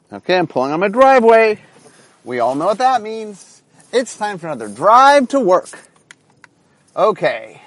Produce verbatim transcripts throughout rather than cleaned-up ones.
Okay, I'm pulling on my driveway. We all know what that means. It's time for another drive to work. Okay,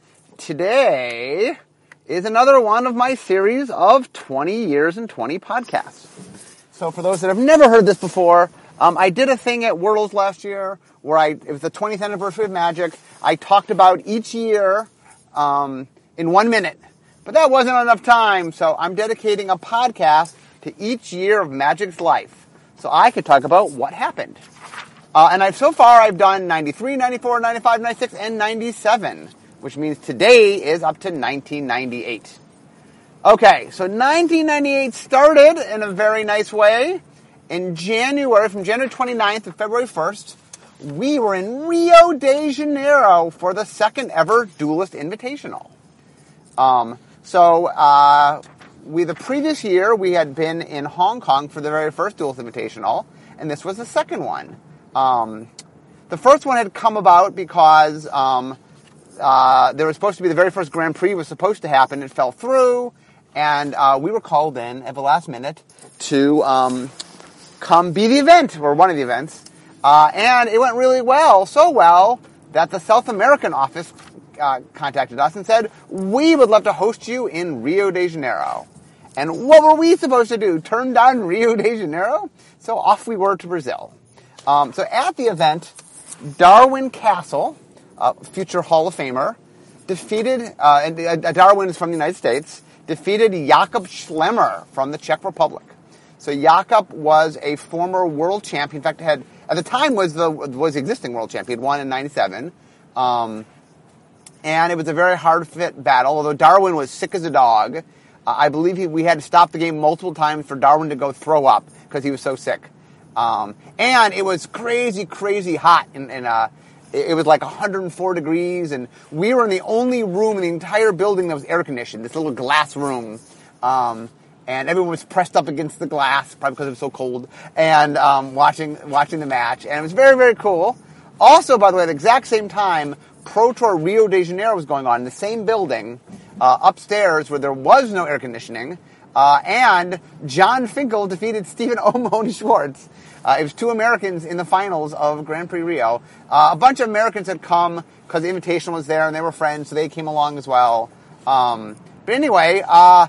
today is another one of my series of twenty years and twenty podcasts. So for those that have never heard this before, um, I did a thing at Worlds last year where I, it was the twentieth anniversary of Magic. I talked about each year um, in one minute. But that wasn't enough time, so I'm dedicating a podcast to each year of Magic's life, so I could talk about what happened. Uh, and I've so far I've done ninety-three, ninety-four, ninety-five, ninety-six, and ninety-seven, which means today is up to nineteen ninety-eight. Okay, so nineteen ninety-eight started in a very nice way. In January, from January twenty-ninth to February first, we were in Rio de Janeiro for the second ever Duelist Invitational. Um, so, uh, we, the previous year, we had been in Hong Kong for the very first Duelist Invitational, and this was the second one. Um, the first one had come about because, um, uh, there was supposed to be the very first Grand Prix was supposed to happen. It fell through, and, uh, we were called in at the last minute to, um, come be the event, or one of the events. Uh, and it went really well, so well, that the South American office Uh, contacted us and said, we would love to host you in Rio de Janeiro. And what were we supposed to do? Turn down Rio de Janeiro? So off we were to Brazil. Um, so at the event, Darwin Castle, a future Hall of Famer, defeated, uh, and uh, Darwin is from the United States, defeated Jakob Schlemmer from the Czech Republic. So Jakob was a former world champion. In fact, had at the time was the was the existing world champion. Won in ninety-seven. Um, And it was a very hard-fit battle, although Darwin was sick as a dog. Uh, I believe he, we had to stop the game multiple times for Darwin to go throw up because he was so sick. Um, and it was crazy, crazy hot. And, and uh, it, it was like one hundred four degrees, and we were in the only room in the entire building that was air-conditioned, this little glass room. Um, and everyone was pressed up against the glass, probably because it was so cold, and um, watching watching the match. And it was very, very cool. Also, by the way, at the exact same time, Pro Tour Rio de Janeiro was going on in the same building, uh, upstairs where there was no air conditioning, uh, and John Finkel defeated Stephen O'Mone Schwartz. Uh, it was two Americans in the finals of Grand Prix Rio. Uh, a bunch of Americans had come because the invitation was there and they were friends, so they came along as well. Um, but anyway, uh,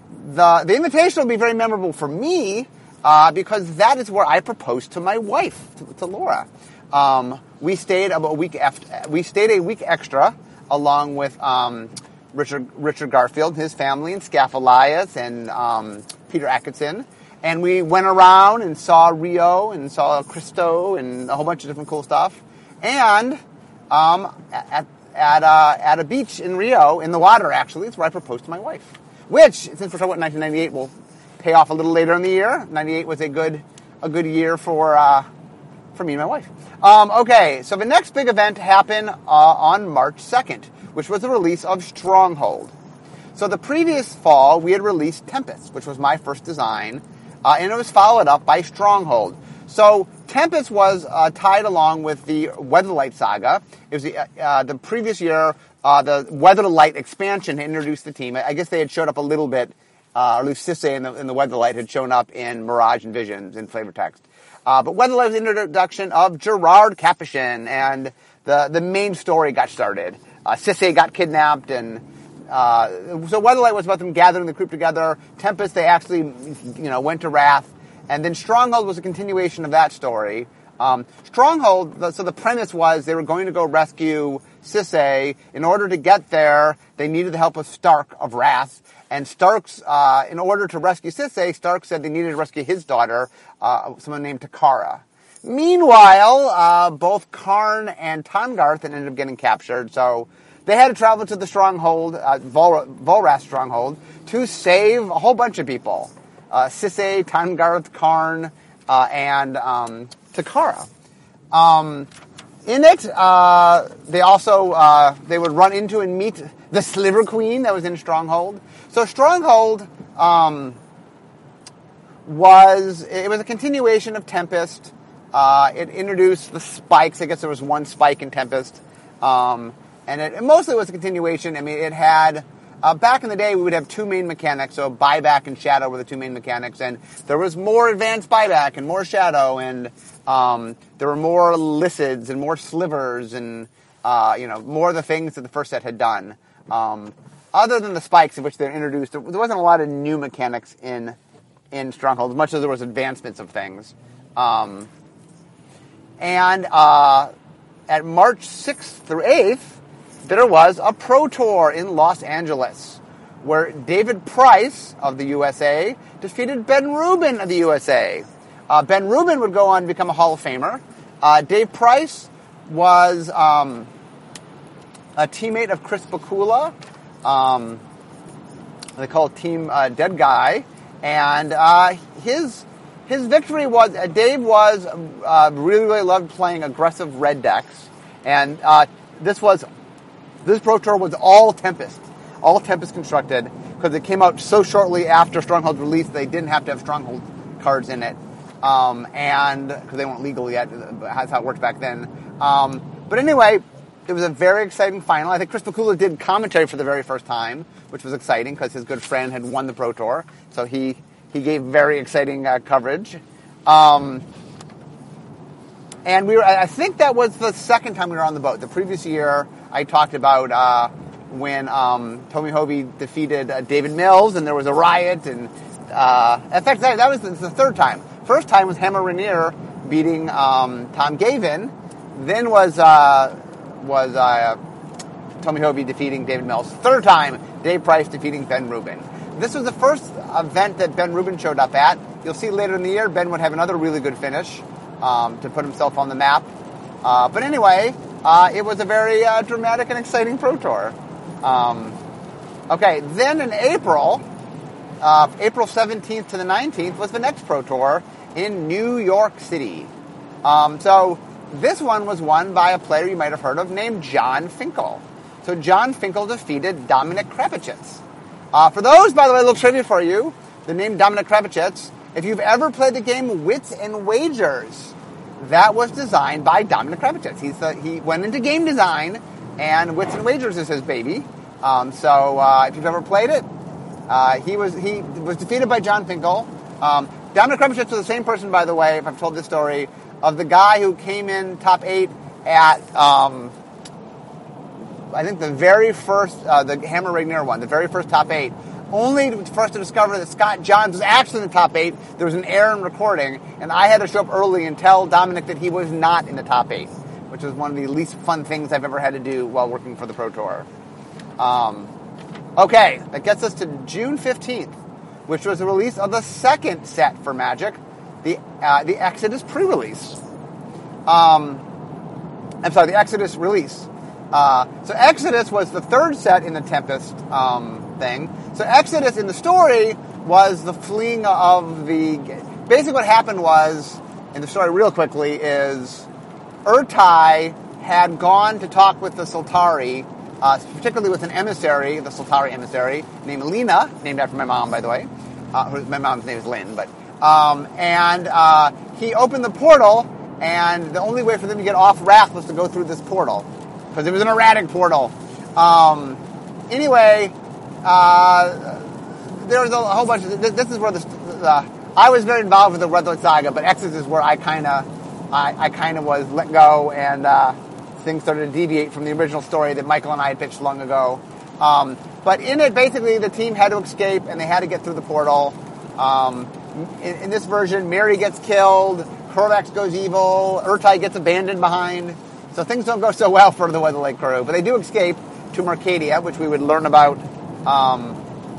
the the invitation will be very memorable for me uh, because that is where I proposed to my wife, to, to Laura. Um, we stayed about a week after, we stayed a week extra along with, um, Richard, Richard Garfield, his family, and Scaff Elias and, um, Peter Atkinson. And we went around and saw Rio and saw Cristo and a whole bunch of different cool stuff. And, um, at, at, uh, at a beach in Rio, in the water actually, is where I proposed to my wife. Which, since we're talking about nineteen ninety-eight, will pay off a little later in the year. ninety-eight was a good, a good year for, uh, for me and my wife. Um, okay, so the next big event happened uh, on March second, which was the release of Stronghold. So the previous fall, we had released Tempest, which was my first design, uh, and it was followed up by Stronghold. So Tempest was uh, tied along with the Weatherlight saga. It was the, uh, the previous year, uh, the Weatherlight expansion introduced the team. I guess they had showed up a little bit, uh, or at least Sisay and the, and the Weatherlight had shown up in Mirage and Visions in flavor text. Uh, but Weatherlight was the introduction of Gerard Capuchin, and the, the main story got started. Uh, Sisay got kidnapped, and uh, so Weatherlight was about them gathering the group together. Tempest, they actually, you know, went to Wrath, and then Stronghold was a continuation of that story. Um, Stronghold, so the premise was they were going to go rescue Sisay. In order to get there, they needed the help of Stark of Wrath. And Stark's, uh, in order to rescue Sisay, Stark said they needed to rescue his daughter, uh, someone named Takara. Meanwhile, uh, both Karn and Tahngarth ended up getting captured, so they had to travel to the stronghold, uh, Vol- Volrath stronghold, to save a whole bunch of people. Uh, Sisay, Tahngarth, Karn, uh, and, um, Takara. Um, in it, uh, they also, uh, they would run into and meet the Sliver Queen that was in Stronghold. So Stronghold, um, was, it was a continuation of Tempest. Uh, it introduced the spikes. I guess there was one spike in Tempest. Um, and it, it mostly was a continuation. I mean, it had, Uh, back in the day, we would have two main mechanics, so buyback and shadow were the two main mechanics, and there was more advanced buyback and more shadow, and um, there were more licids and more slivers, and uh, you know, more of the things that the first set had done. Um, other than the spikes in which they were introduced, there wasn't a lot of new mechanics in in Stronghold, as much as there was advancements of things. Um, and uh, at March sixth through eighth, there was a Pro Tour in Los Angeles, where David Price of the U S A defeated Ben Rubin of the U S A. Uh, Ben Rubin would go on to become a Hall of Famer. Uh, Dave Price was um, a teammate of Chris Bakula. Um, they call it Team uh, Dead Guy. And uh, his his victory was, uh, Dave was, uh, really, really loved playing aggressive red decks. And uh, this was... This Pro Tour was all Tempest, all Tempest constructed, because it came out so shortly after Stronghold's release, they didn't have to have Stronghold cards in it, um, and because they weren't legal yet, that's how it worked back then. Um, but anyway, it was a very exciting final. I think Chris Bakula did commentary for the very first time, which was exciting because his good friend had won the Pro Tour, so he he gave very exciting uh, coverage. Um, and we were, I think that was the second time we were on the boat. The previous year, I talked about uh, when um, Tommy Hovey defeated uh, David Mills, and there was a riot. And uh, in fact, that, that was the, the third time. First time was Hammer Rainier beating um, Tom Gavin. Then was uh, was uh, Tommy Hovey defeating David Mills. Third time, Dave Price defeating Ben Rubin. This was the first event that Ben Rubin showed up at. You'll see later in the year, Ben would have another really good finish um, to put himself on the map. Uh, but anyway... Uh, it was a very uh, dramatic and exciting Pro Tour. Um, okay, then in April, uh, April seventeenth to the nineteenth, was the next Pro Tour in New York City. Um, so this one was won by a player you might have heard of named John Finkel. So John Finkel defeated Dominic Krapicits. Uh, for those, by the way, a little trivia for you, the name Dominic Krapicits, if you've ever played the game Wits and Wagers, that was designed by Dominic Krapicits. He's the, he went into game design, and Wits and Wagers is his baby. Um, so uh, if you've ever played it, uh, he was he was defeated by John Finkel. Um, Dominic Krapicits was the same person, by the way, if I've told this story, of the guy who came in top eight at, um, I think the very first, uh, the Hammer Rainier one, the very first top eight. Only for us to discover that Scott Johns was actually in the top eight. There was an error in recording, and I had to show up early and tell Dominic that he was not in the top eight, which was one of the least fun things I've ever had to do while working for the Pro Tour. Um, okay, that gets us to June fifteenth, which was the release of the second set for Magic, the uh, the Exodus pre-release. Um, I'm sorry, the Exodus release. Uh, so Exodus was the third set in the Tempest um, thing. So Exodus in the story was the fleeing of the... Basically what happened was, in the story real quickly, is Urtai had gone to talk with the Sultari, uh, particularly with an emissary, the Sultari emissary, named Lena, named after my mom, by the way. Uh, my mom's name is Lynn, but... Um, and uh, he opened the portal, and the only way for them to get off Wrath was to go through this portal. Because it was an erratic portal. Um, anyway, uh, there was a whole bunch of... This, this is where the, the... I was very involved with the Red Alert Saga, but Exodus is where I kind of I, I kind of was let go, and uh, things started to deviate from the original story that Michael and I had pitched long ago. Um, but in it, basically, the team had to escape, and they had to get through the portal. Um, in, in this version, Mary gets killed, Korvax goes evil, Urtai gets abandoned behind. So things don't go so well for the Weatherlake crew. But they do escape to Mercadia, which we would learn about um,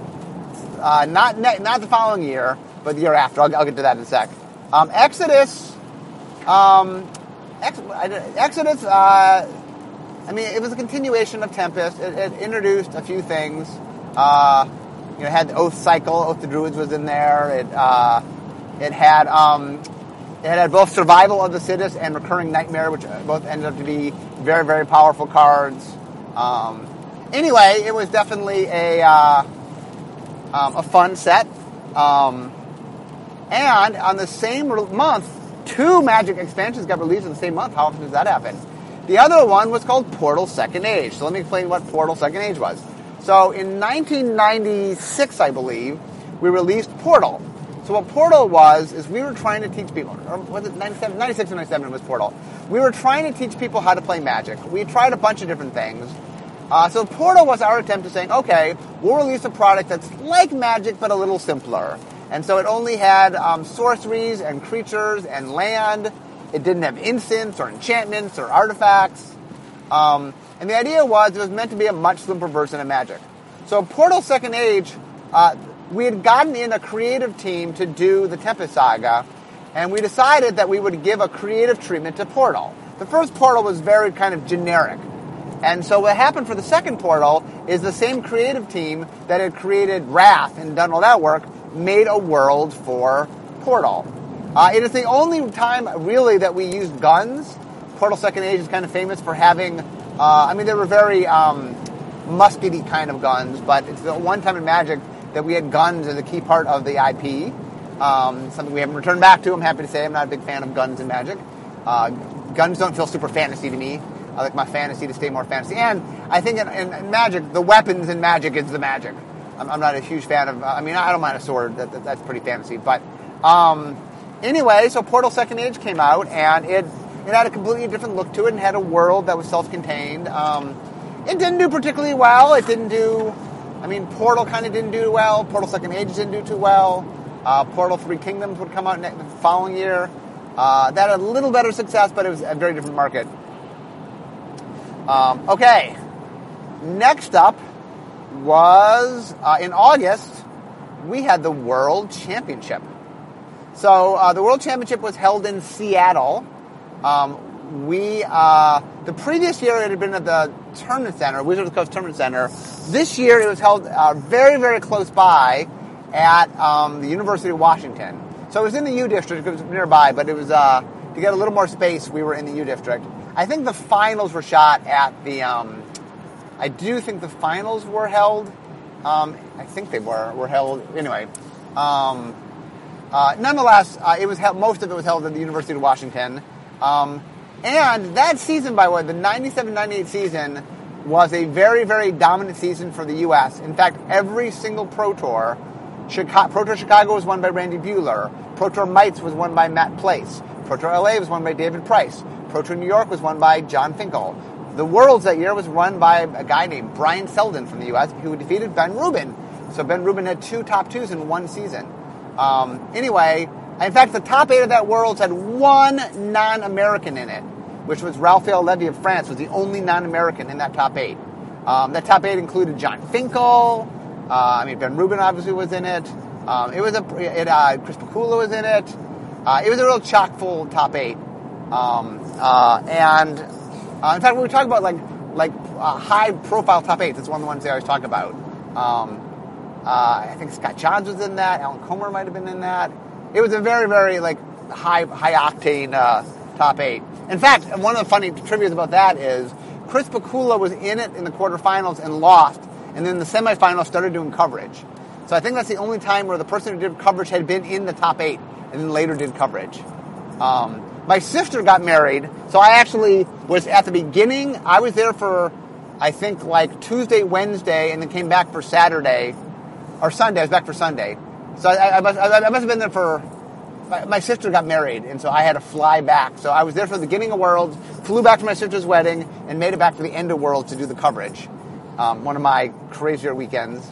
uh, not ne- not the following year, but the year after. I'll, I'll get to that in a sec. Um, Exodus, um, Ex- Exodus, uh, I mean, it was a continuation of Tempest. It, it introduced a few things. Uh, you know, it had the Oath Cycle. Oath to Druids was in there. It uh, it had... Um, It had both Survival of the Siddhis and Recurring Nightmare, which both ended up to be very, very powerful cards. Um, anyway, it was definitely a uh, um, a fun set. Um, and on the same re- month, two Magic expansions got released in the same month. How often does that happen? The other one was called Portal Second Age. So let me explain what Portal Second Age was. So in nineteen ninety-six, I believe, we released Portal. So what Portal was, is we were trying to teach people, or was it ninety-seven, ninety-six or ninety-seven it was Portal. We were trying to teach people how to play Magic. We tried a bunch of different things. Uh, so Portal was our attempt at saying, okay, we'll release a product that's like Magic, but a little simpler. And so it only had um, sorceries and creatures and land. It didn't have instants or enchantments or artifacts. Um, and the idea was it was meant to be a much simpler version of Magic. So Portal Second Age, uh, we had gotten in a creative team to do the Tempest Saga, and we decided that we would give a creative treatment to Portal. The first Portal was very kind of generic. And so what happened for the second Portal is the same creative team that had created Wrath and done all that work made a world for Portal. Uh, it is the only time, really, that we used guns. Portal Second Age is kind of famous for having, uh, I mean, they were very um, muskety kind of guns, but it's the one time in Magic that we had guns as a key part of the I P. Um, something we haven't returned back to, I'm happy to say. I'm not a big fan of guns in Magic. Uh, guns don't feel super fantasy to me. I like my fantasy to stay more fantasy. And I think in, in, in Magic, the weapons in Magic is the Magic. I'm, I'm not a huge fan of, I mean, I don't mind a sword. That, that, that's pretty fantasy. But um, anyway, so Portal Second Age came out, and it, it had a completely different look to it and had a world that was self-contained. Um, it didn't do particularly well. It didn't do, I mean, Portal kind of didn't do well. Portal Second Age didn't do too well. Uh, Portal Three Kingdoms would come out next, the following year. Uh, that had a little better success, but it was a very different market. Um, okay, next up was, uh, in August, we had the World Championship. So uh, the World Championship was held in Seattle. Um, we, uh, the previous year it had been at the Tournament Center, Wizards of the Coast Tournament Center. This year it was held uh, very, very close by at um, the University of Washington. So it was in the U District, it was nearby, but it was, uh, to get a little more space, we were in the U District. I think the finals were shot at the, um, I do think the finals were held, um, I think they were, were held, anyway. Um, uh, nonetheless, uh, it was held, most of it was held at the University of Washington. Um, and that season, by the way, the ninety-seven ninety-eight season was a very, very dominant season for the U S. In fact, every single Pro Tour, Chicago, Pro Tour Chicago was won by Randy Buehler. Pro Tour Mites was won by Matt Place. Pro Tour L A was won by David Price. Pro Tour New York was won by John Finkel. The Worlds that year was run by a guy named Brian Selden from the U S who defeated Ben Rubin. So Ben Rubin had two top twos in one season. Um, anyway, in fact, the top eight of that Worlds had one non-American in it, which was Raphael Levy of France, was the only non-American in that top eight. Um, that top eight included John Finkel. Uh, I mean, Ben Rubin obviously was in it. Um, it was a it, uh, Chris Pikula was in it. Uh, it was a real chock-full top eight. Um, uh, and uh, in fact, when we talk about like like uh, high-profile top eights, it's one of the ones they always talk about. Um, uh, I think Scott Johns was in that. Alan Comer might have been in that. It was a very, very like high high octane uh, top eight. In fact, one of the funny trivia about that is Chris Pikula was in it in the quarterfinals and lost, and then the semifinals started doing coverage. So I think that's the only time where the person who did coverage had been in the top eight and then later did coverage. Um, my sister got married, so I actually was at the beginning. I was there for, I think, like Tuesday, Wednesday, and then came back for Saturday, or Sunday. I was back for Sunday. So I, I, must, I must have been there for, my, my sister got married, and so I had to fly back. So I was there for the beginning of Worlds, flew back to my sister's wedding, and made it back to the end of Worlds to do the coverage. Um, one of my crazier weekends.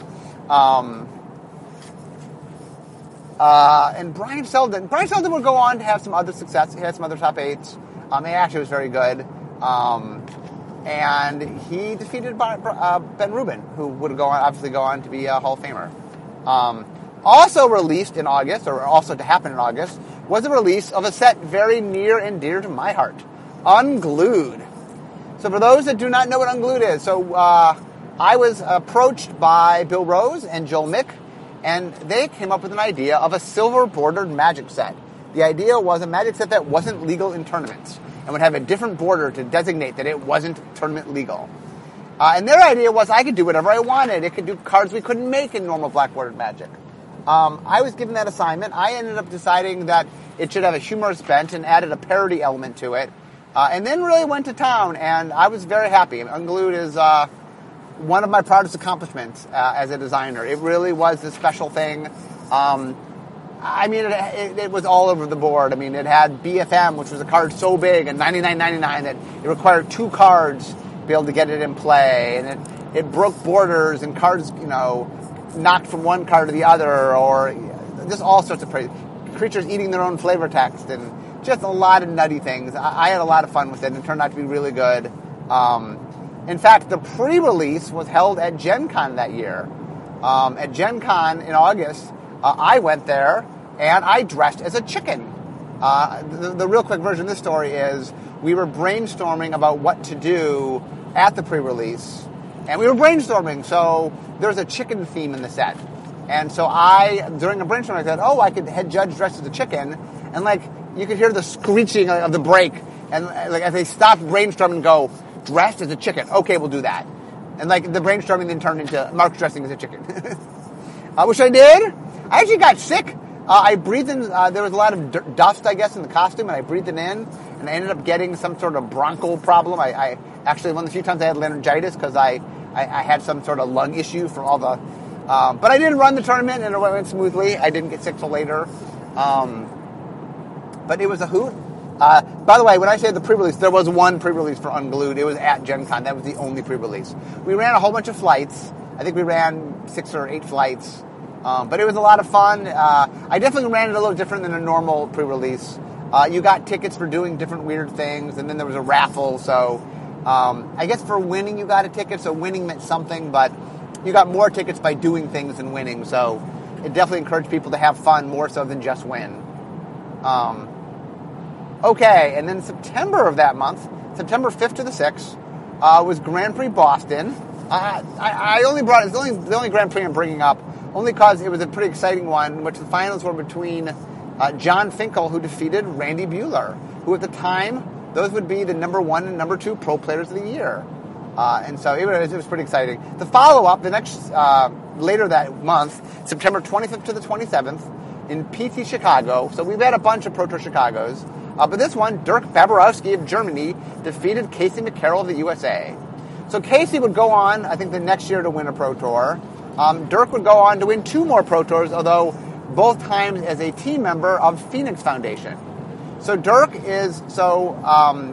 Um, uh, and Brian Selden, Brian Selden would go on to have some other success. He had some other top eights. Um, he actually was very good. Um, and he defeated uh, Ben Rubin, who would go on, obviously go on to be a Hall of Famer. Um, also released in August, or also to happen in August, was the release of a set very near and dear to my heart, Unglued. So for those that do not know what Unglued is, so uh, I was approached by Bill Rose and Joel Mick, and they came up with an idea of a silver-bordered Magic set. The idea was a Magic set that wasn't legal in tournaments and would have a different border to designate that it wasn't tournament legal. Uh, and their idea was I could do whatever I wanted. It could do cards we couldn't make in normal black-bordered Magic. Um, I was given that assignment. I ended up deciding that it should have a humorous bent and added a parody element to it. Uh, and then really went to town, and I was very happy. Unglued is... Uh, one of my proudest accomplishments uh, as a designer. It really was a special thing. Um, I mean, it, it, it was all over the board. I mean, it had B F M, which was a card so big, and ninety-nine ninety-nine that it required two cards to be able to get it in play, and it, it broke borders, and cards, you know, knocked from one card to the other, or just all sorts of crazy creatures eating their own flavor text, and just a lot of nutty things. I, I had a lot of fun with it, and it turned out to be really good. Um, in fact, the pre-release was held at Gen Con that year. Um, at Gen Con in August, uh, I went there, and I dressed as a chicken. Uh, the, the real quick version of this story is we were brainstorming about what to do at the pre-release, and we were brainstorming, so there's a chicken theme in the set. And so I, during a brainstorm, I said, oh, I could head judge dressed as a chicken, and like, you could hear the screeching of the brake, and like as they stopped brainstorming and go, dressed as a chicken. Okay, we'll do that. And like the brainstorming then turned into Mark dressing as a chicken. I wish I did. I actually got sick. Uh, I breathed in, uh, there was a lot of d- dust, I guess, in the costume, and I breathed it in, and I ended up getting some sort of bronchial problem. I, I actually, one of the few times I had laryngitis because I, I, I had some sort of lung issue from all the, um, but I did run the tournament, and it went smoothly. I didn't get sick till later. Um, but it was a hoot. Uh, by the way, when I say the pre-release, there was one pre-release for Unglued. It was at Gen Con. That was the only pre-release. We ran a whole bunch of flights. I think we ran six or eight flights. Um, but it was a lot of fun. Uh, I definitely ran it a little different than a normal pre-release. Uh, you got tickets for doing different weird things, and then there was a raffle. So um, I guess for winning you got a ticket, so winning meant something, but you got more tickets by doing things than winning. So it definitely encouraged people to have fun more so than just win. Um, okay, and then September of that month, September fifth to the sixth, uh, was Grand Prix Boston. Uh, I, I only brought it's the only the only Grand Prix I'm bringing up only because it was a pretty exciting one, in which the finals were between uh, John Finkel, who defeated Randy Buehler, who at the time those would be the number one and number two pro players of the year, uh, and so it was, it was pretty exciting. The follow up, the next uh, later that month, September twenty-fifth to the twenty-seventh, in P T Chicago. So we've had a bunch of Pro Tour Chicagos, uh, but this one, Dirk Babarowski of Germany defeated Casey McCarroll of the U S A. So Casey would go on, I think, the next year to win a Pro Tour. Um, Dirk would go on to win two more Pro Tours, although both times as a team member of Phoenix Foundation. So Dirk is, so um,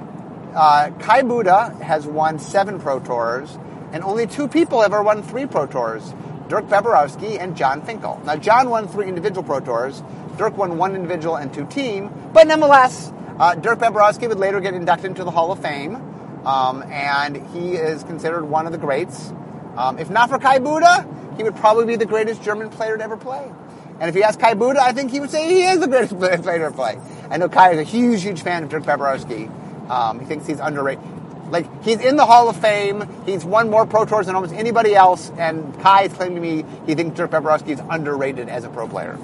uh, Kai Buda has won seven Pro Tours, and only two people have ever won three Pro Tours, Dirk Babarowski and John Finkel. Now, John won three individual Pro Tours, Dirk won one individual and two team, but nonetheless, uh, Dirk Babarowski would later get inducted into the Hall of Fame, um, and he is considered one of the greats. Um, if not for Kai Buda, he would probably be the greatest German player to ever play. And if you ask Kai Buda, I think he would say he is the greatest player to ever play. I know Kai is a huge, huge fan of Dirk Babarowski. Um, he thinks he's underrated. Like, he's in the Hall of Fame. He's won more Pro Tours than almost anybody else. And Kai has claimed to me he thinks Dirk Babarowski is underrated as a pro player.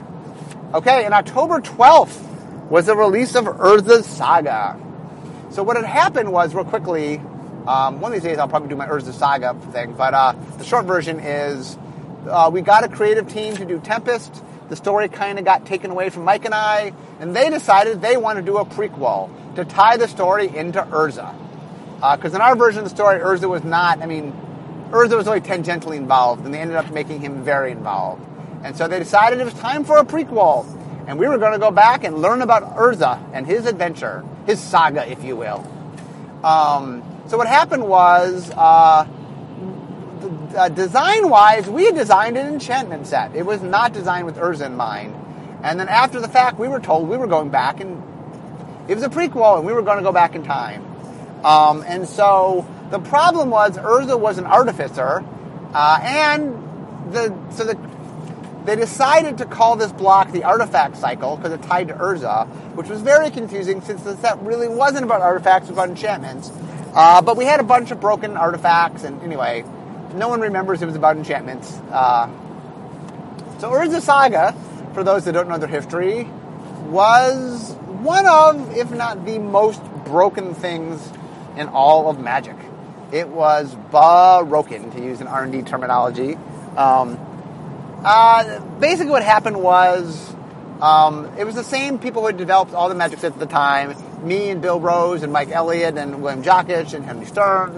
Okay, and October twelfth was the release of Urza's Saga. So what had happened was, real quickly, um, one of these days I'll probably do my Urza Saga thing, but uh, the short version is uh, we got a creative team to do Tempest. The story kind of got taken away from Mike and I, and they decided they want to do a prequel to tie the story into Urza. Because uh, in our version of the story, Urza was not, I mean, Urza was only tangentially involved, and they ended up making him very involved. And so they decided it was time for a prequel. And we were going to go back and learn about Urza and his adventure, his saga, if you will. Um, so what happened was, uh, uh, design-wise, we had designed an enchantment set. It was not designed with Urza in mind. And then after the fact, we were told we were going back, and it was a prequel, and we were going to go back in time. Um, and so the problem was Urza was an artificer, uh, and the so the they decided to call this block the Artifact Cycle because it tied to Urza, which was very confusing since the set really wasn't about artifacts, it was about enchantments. Uh, but we had a bunch of broken artifacts, and anyway, no one remembers it was about enchantments. Uh, so Urza Saga, for those that don't know their history, was one of, if not the most broken things in all of Magic. It was broken, to use an R and D terminology. Um, uh, basically what happened was, um, it was the same people who had developed all the Magic sets at the time, me and Bill Rose and Mike Elliott and William Jokic and Henry Stern.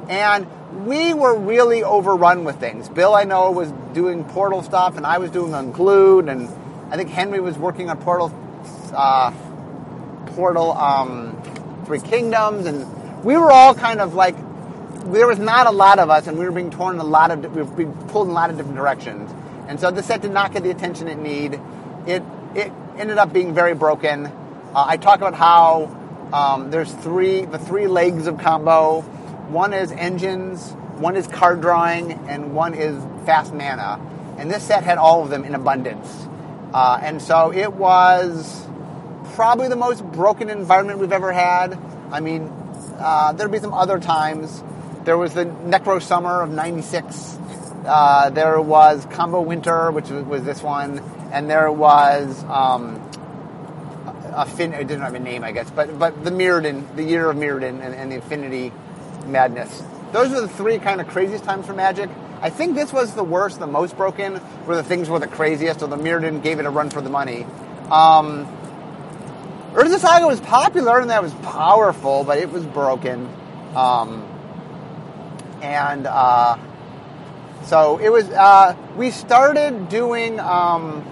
And we were really overrun with things. Bill, I know, was doing Portal stuff, and I was doing Unglued, and I think Henry was working on Portal, uh, Portal um, Three Kingdoms, and we were all kind of like, there was not a lot of us, and we were being torn in a lot of, we were being pulled in a lot of different directions. And so the set did not get the attention it needed. It it ended up being very broken. Uh, I talk about how um, there's three, the three legs of combo. One is engines, one is card drawing, and one is fast mana. And this set had all of them in abundance. Uh, and so it was probably the most broken environment we've ever had. I mean, uh, there'd be some other times. There was the Necro Summer of ninety-six. Uh, there was Combo Winter, which was, was this one. And there was um, a fin- it didn't have a name, I guess, but but the Mirrodin, the year of Mirrodin and, and the Infinity Madness. Those were the three kind of craziest times for Magic. I think this was the worst, the most broken, where the things were the craziest, so the Mirrodin gave it a run for the money. Um, Urza Saga was popular, and that was powerful, but it was broken. Um, and uh, so it was, uh, we started doing, um,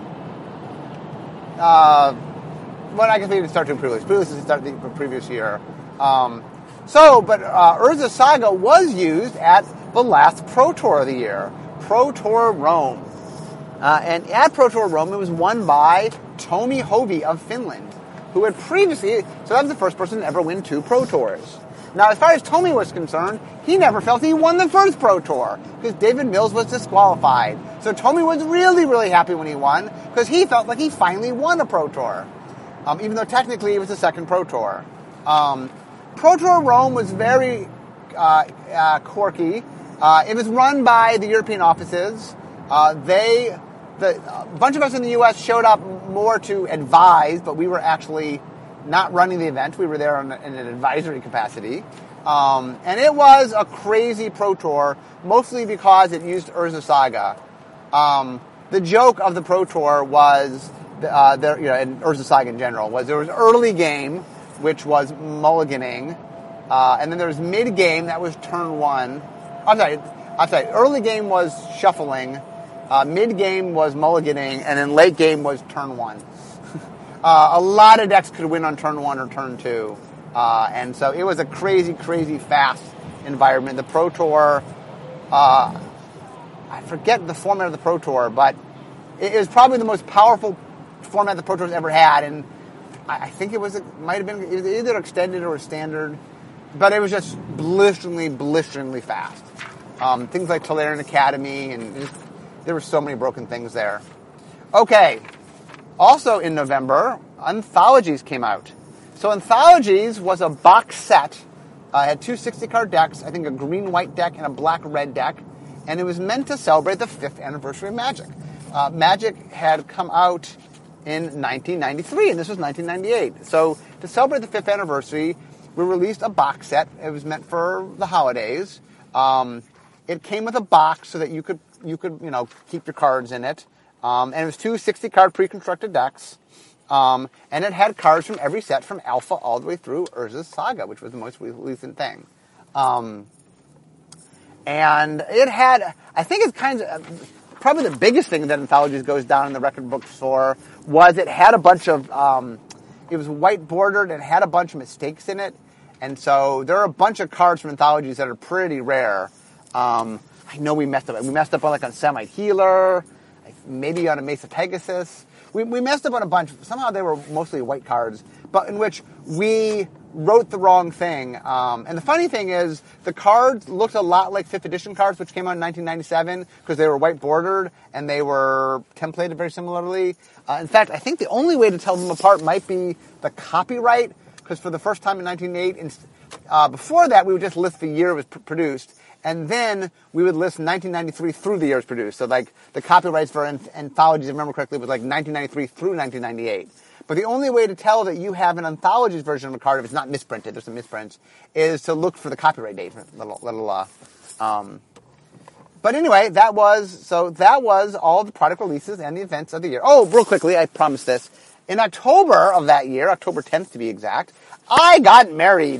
uh, well, I guess we didn't start doing pre-release. Pre-release is start the previous year. Um, So, but uh, Urza Saga was used at the last Pro Tour of the year, Pro Tour Rome. Uh, and at Pro Tour Rome, it was won by Tomi Hovi of Finland, who had previously, so that was the first person to ever win two Pro Tours. Now, as far as Tomi was concerned, he never felt he won the first Pro Tour, because David Mills was disqualified. So Tomi was really, really happy when he won, because he felt like he finally won a Pro Tour, um, even though technically it was the second Pro Tour. Um, Pro Tour Rome was very uh, uh, quirky. Uh, it was run by the European offices. Uh, they, the, a bunch of us in the U S showed up more to advise, but we were actually not running the event. We were there in, in an advisory capacity. Um, and it was a crazy Pro Tour, mostly because it used Urza Saga. Um, the joke of the Pro Tour was, uh, there, you know, and Urza Saga in general, was there was early game, which was mulliganing, uh, and then there was mid-game, that was turn one. I'm sorry, I'm sorry, early game was shuffling, uh, mid-game was mulliganing, and then late game was turn one. uh, a lot of decks could win on turn one or turn two, uh, and so it was a crazy, crazy fast environment. The Pro Tour, uh, I forget the format of the Pro Tour, but it was probably the most powerful format the Pro Tour's ever had, and I think it was, it might have been either extended or standard, but it was just blisteringly, blisteringly fast. Um, things like Tolarian Academy, and just, there were so many broken things there. Okay. Also in November, Anthologies came out. So Anthologies was a box set. Uh, it had two sixty-card decks, I think a green-white deck and a black-red deck, and it was meant to celebrate the fifth anniversary of Magic. Uh, Magic had come out in nineteen ninety-three, and this was nineteen ninety-eight. So to celebrate the fifth anniversary, we released a box set. It was meant for the holidays. Um, it came with a box so that you could you could you know keep your cards in it. Um, and it was two sixty-card pre-constructed decks. Um, and it had cards from every set from Alpha all the way through Urza Saga, which was the most recent thing. Um, and it had, I think it's kind of, probably the biggest thing that Anthologies goes down in the record books for was it had a bunch of, um, it was white bordered and had a bunch of mistakes in it. And so there are a bunch of cards from Anthologies that are pretty rare. Um, I know we messed up. We messed up on like on Semite Healer, maybe on a Mesa Pegasus. We, we messed up on a bunch. Somehow they were mostly white cards, but in which we wrote the wrong thing. Um, and the funny thing is, the cards looked a lot like fifth edition cards, which came out in nineteen ninety-seven, because they were white bordered and they were templated very similarly. Uh, in fact, I think the only way to tell them apart might be the copyright, because for the first time in nineteen ninety-eight, uh, before that, we would just list the year it was pr- produced. And then we would list nineteen ninety-three through the year it was produced. So like the copyrights for Anth- Anthologies, if I remember correctly, was like nineteen ninety-three through nineteen ninety-eight. But the only way to tell that you have an Anthologies version of a card, if it's not misprinted, there's some misprints, is to look for the copyright date. Little, little, uh, um, but anyway, that was, so that was all the product releases and the events of the year. Oh, real quickly, I promised this. In October of that year, October tenth to be exact, I got married.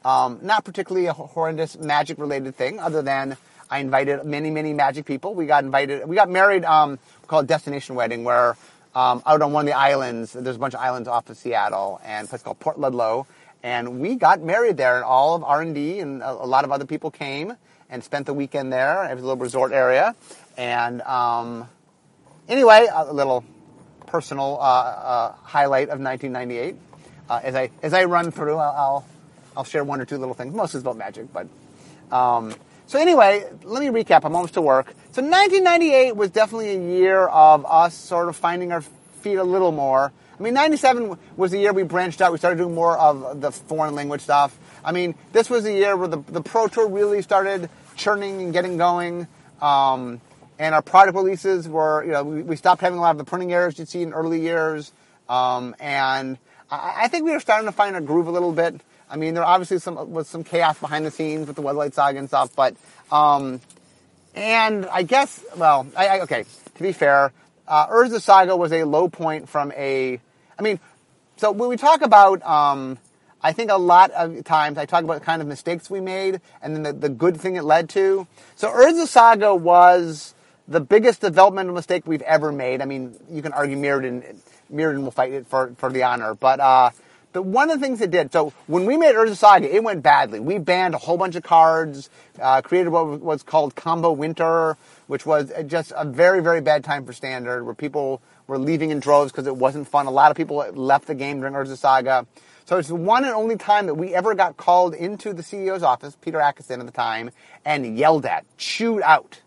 Um, not particularly a horrendous magic-related thing, other than I invited many, many magic people. We got invited. We got married. Um, we call it destination wedding, where um, out on one of the islands, there's a bunch of islands off of Seattle, and a place called Port Ludlow, and we got married there. And all of R and D and a, a lot of other people came and spent the weekend there. It was a little resort area, and um, anyway, a little personal uh, uh, highlight of nineteen ninety-eight. Uh, as I as I run through, I'll. I'll I'll share one or two little things. Most is about magic, but um, so anyway, let me recap. I'm almost to work. So nineteen ninety-eight was definitely a year of us sort of finding our feet a little more. I mean, ninety-seven was the year we branched out. We started doing more of the foreign language stuff. I mean, this was the year where the the Pro Tour really started churning and getting going. Um, and our product releases were, you know, we, we stopped having a lot of the printing errors you'd see in early years. Um, and I, I think we were starting to find our groove a little bit. I mean, there obviously some, was some chaos behind the scenes with the Weatherlight Saga and stuff, but, um, and I guess, well, I, I, okay, to be fair, uh, Urza Saga was a low point from a, I mean, so when we talk about, um, I think a lot of times I talk about the kind of mistakes we made and then the, the good thing it led to. So Urza Saga was the biggest developmental mistake we've ever made. I mean, you can argue Mirrodin, Mirrodin will fight it for, for the honor, but, uh, But one of the things it did, so when we made Urza Saga, it went badly. We banned a whole bunch of cards, uh, created what was called Combo Winter, which was just a very, very bad time for Standard, where people were leaving in droves because it wasn't fun. A lot of people left the game during Urza Saga. So it's the one and only time that we ever got called into the C E O's office, Peter Atkinson at the time, and yelled at, chewed out.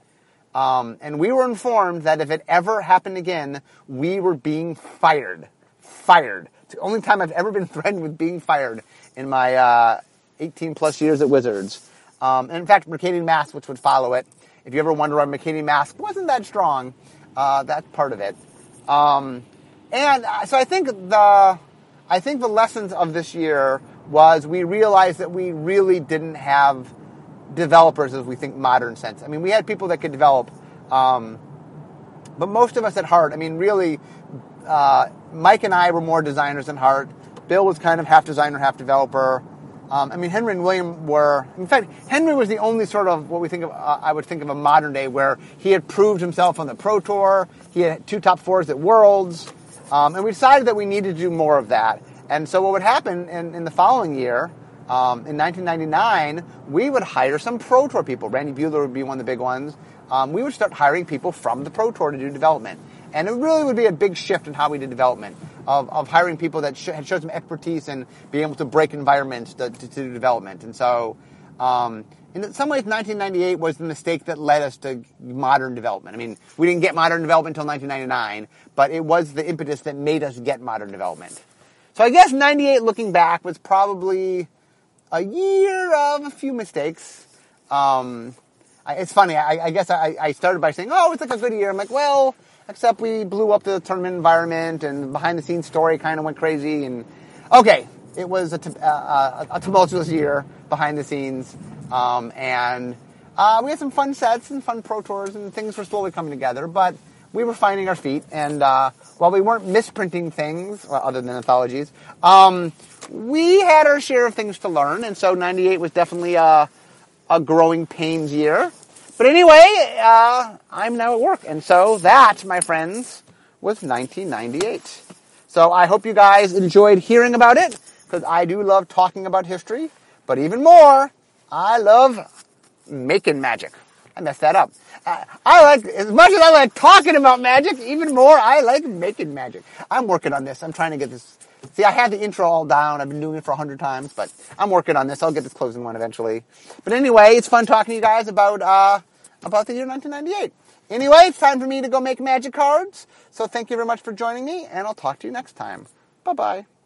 Um, and we were informed that if it ever happened again, we were being fired. Fired. It's the only time I've ever been threatened with being fired in my uh, eighteen plus years at Wizards. Um, and in fact, Mercadian Mask, which would follow it. If you ever wonder why Mercadian Mask wasn't that strong, uh, that's part of it. Um, and uh, so I think the I think the lessons of this year was we realized that we really didn't have developers as we think modern sense. I mean, we had people that could develop, um, but most of us at heart, I mean, really. Uh, Mike and I were more designers than heart. Bill was kind of half designer, half developer. Um, I mean, Henry and William were, in fact, Henry was the only sort of what we think of, uh, I would think of a modern day where he had proved himself on the Pro Tour. He had two top fours at Worlds. Um, and we decided that we needed to do more of that. And so what would happen in, in the following year, um, in nineteen ninety-nine, we would hire some Pro Tour people. Randy Buehler would be one of the big ones. Um, we would start hiring people from the Pro Tour to do development. And it really would be a big shift in how we did development, of, of hiring people that sh- had showed some expertise and being able to break environments to, to, to do development. And so, um, in some ways, nineteen ninety-eight was the mistake that led us to modern development. I mean, we didn't get modern development until nineteen ninety-nine, but it was the impetus that made us get modern development. So I guess ninety-eight, looking back, was probably a year of a few mistakes. Um, I, it's funny, I, I guess I, I started by saying, oh, it's like a good year. I'm like, well... Except we blew up the tournament environment, and behind-the-scenes story kind of went crazy. And okay, it was a, t- uh, a tumultuous year behind the scenes, um, and uh, we had some fun sets and fun Pro Tours, and things were slowly coming together. But we were finding our feet, and uh, while we weren't misprinting things, well, other than anthologies, um, we had our share of things to learn. And so ninety-eight was definitely a, a growing pains year. But anyway, uh, I'm now at work. And so that, my friends, was nineteen ninety-eight. So I hope you guys enjoyed hearing about it, because I do love talking about history. But even more, I love making magic. I messed that up. I, I like, as much as I like talking about magic, even more, I like making magic. I'm working on this. I'm trying to get this. See, I had the intro all down. I've been doing it for a hundred times, but I'm working on this. I'll get this closing one eventually. But anyway, it's fun talking to you guys about, uh, about the year nineteen ninety-eight. Anyway, it's time for me to go make magic cards. So thank you very much for joining me, and I'll talk to you next time. Bye-bye.